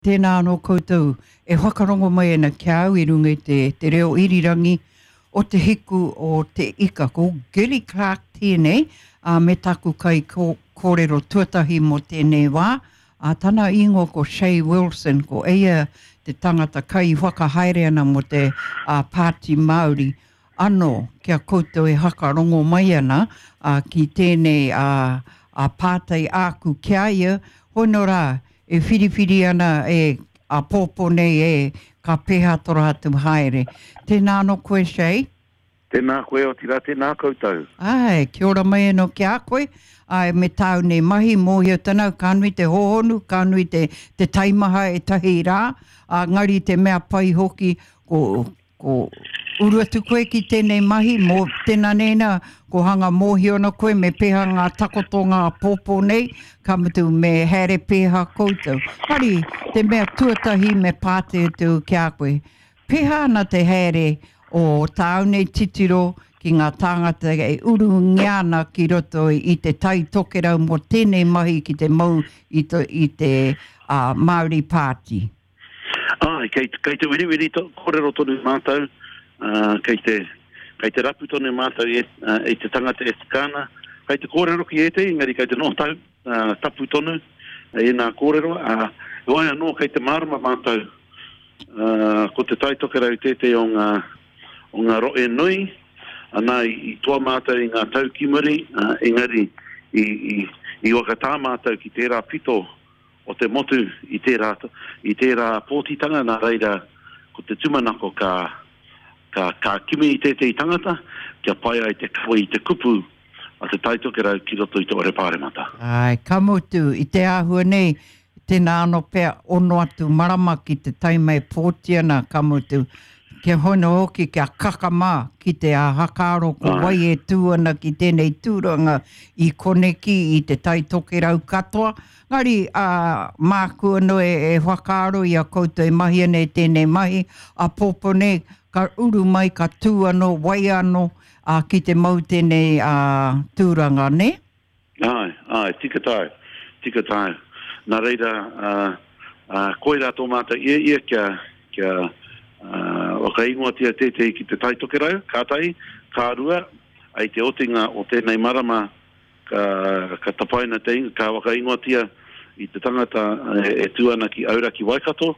Tēnā anō koutou, e whakarongo mai ana kia au I runga I te reo irirangi o te hiku o te ika, ko Gilly Clark tēnei, me taku kai kōrero tuatahi mo tēnei wā, tana ingo ko Shay Wilson, ko eia te tangata kai whakahaere ana mo te Pāti Māori. Ano, kia koutou e whakarongo mai ana ki tēnei pātai āku kia ia, hono rā, e whiriwhiri ana e a pōpō nei e ka pēha tora atu haere. Tēnā no koe, Shay? Tēnā koe o tira, tēnā koutou. Ai, kia ora mai anō kia koe. Ai, me tāu nei mahi mōhia tanau, ka nui te hohonu, ka nui te taimaha e tahi rā, ngari te mea pai hoki ko urua tu koe ki tēnei mahi, mō tēnā nena, ko hanga mōhio na koe, me pēha ngā takotonga pōpō nei, ka mutu me here pēha koutou. Hari, te mea tuatahi me pāte tu kia koe. Pēha na te here o tāu nei titiro ki ngā tāngata e uru ngiana ki roto I te tai tokerau mo tēnei mahi ki te mau I te Māori Pāti. Kei te wiri kōrero tonu mātou, kei te rapu tonu mātou e te tangata e tikana, kei te kōrero ki te, ngari kei te nōtau, tapu tonu, e nā kōrero, wai anō kei te marama mātou, ko te taitokerau tete o ngā roe nui, anā I toa mātou I ngā tau kimuri, engari I wakatā mātou ki tērā pito, o te motu I tērā pōtitanga nā reira ko te tumanako ka kimi I tētei tangata kia pai ai te kawa I te kupu a te taitokerau ki roto I te ore pāremata. Ai, ka motu I te āhua nei tēnā anō pēr ono atu marama ki te taimai pōtiana ka motu kia hono hoki kia kakama ki te hakaro ko wai e tūana ki tēnei tūranga I koneki I te taitokerau katoa. Ngari, māku anō e whakaro I a koutou e mahi anei tēnei mahi, a pōpō nei ka uru mai ka tū anō, wai anō ki te mau tēnei tūranga, ne? Ai, tika tai. Nā reira, koe rā tō mātou ia kia wakaingoa tia tētei ki te taitokerau, kātai, kārua, ai te otinga o tēnei marama ka tapaina te inga, ka wakaingoa tia I te tangata e tuana ki aura ki Waikato,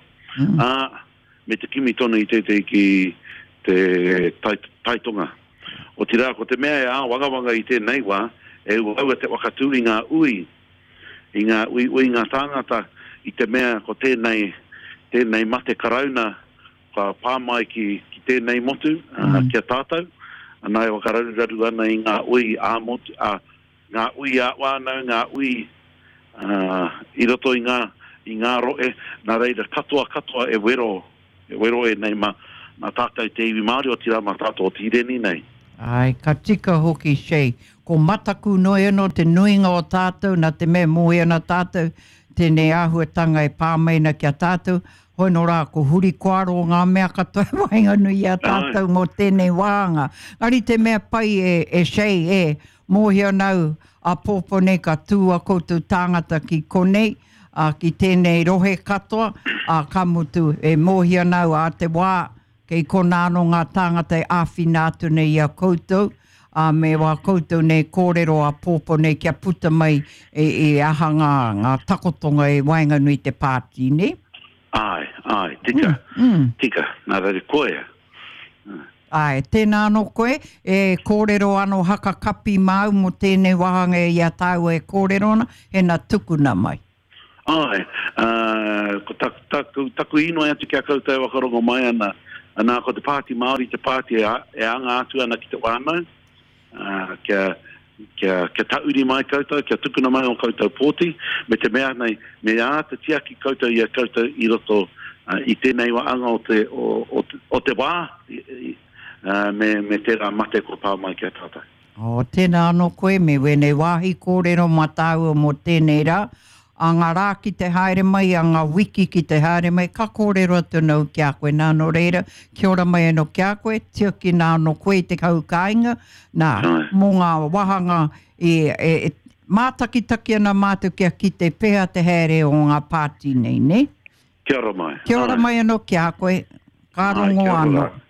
me te kimi tonu I tētei ki te taitonga. O tira, ko te mea e wangawanga I tēnei wā, e waua te wakatū I ngā ui ngā tāngata I te mea ko tēnei mate karauna, ka pāmai ki tēnei motu, kia tātou, anai wakararu ana I ngā ui āmotu, ngā ui āwānau, ngā ui I roto I ngā roe, nā reira katoa e wero e nei ma tātou te iwi Māori o tira ma tātou o tireni nei. Ai, ka tika hoki Shay, ko mataku noi anō te nuinga o tātou, na te mea moe ana tātou, tēnei āhuatanga e pāmeina kia tātou, hoi no rā, ko huri koaro ngā mea katoa wainga nui a tātou mo tēnei wāanga. Ari te mea pai e Shay mōhia nau a pōpō nei ka tū a koutou tāngata ki konei, ki tēnei rohe katoa, ka mutu e mōhia nau a te wā, kei konāno ngā tāngata e āwhina atu nei a koutou, me wā koutou nei kōrero a pōpō nei kia puta mai e ahanga ngā takotonga e wainga nui te pāti, ne? Ai, tika, nā rari koe. Ai, tēnā anō koe, e kōrero anō haka kapi mau mo tēnei wahanga e ia tāu e kōrero ana, he nā tukuna mai. Ai, ko taku ino atu kia koutou wakarongo mai ana ko te Pāti Māori, te Pāti e anga atu ana ki te wānau, kia tauri mai koutou, kia tukuna mai o koutou pōti, me te mea nei, me te tiaki koutou ia koutou I roto I tēnei waanga o te wā, me tērā mate ko pā mai kia tātai. Tēnā anō koe, me wene wāhi kōrero mātāua mo tēnei rā, a ngā rā ki te haere mai, a ngā wiki ki te haere mai, ka kōrero atu nau kia koe, nā no reira, kia ora mai anō kia koe, tia ki nā anō koe te kaukainga, nā, mō ngā wahanga mātakitaki ana mātu kia ki te pēha te haere o ngā pāti nei, ne? Kia ora mai. Kia ora mai anō ki a koe. Ka rongo anō.